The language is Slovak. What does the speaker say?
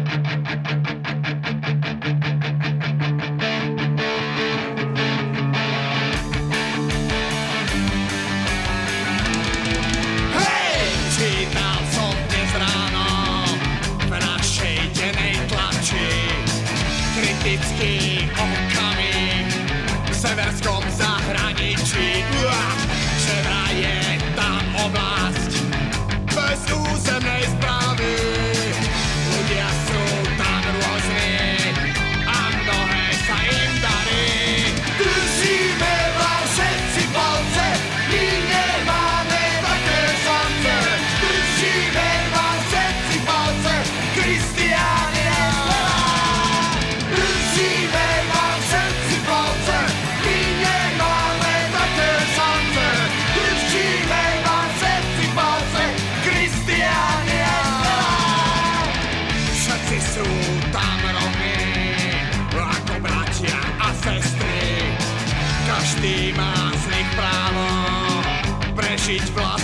kritický okamih v severskom zahraničí. Že vraj je tam oblasť bez územnej správy. Ľudia sú tam rôzni a mnohé sa im darí. Držíme vám všetci palce, my nemáme také šance. Držíme vám všetci palce, Kristián je slova. Držíme vám všetci palce, my nemáme také šance. Držíme vám všetci palce, Kristián je slova. Všetci sú tam rovní, ako bratia a sestry. Každý má z nich právo prežiť vlast.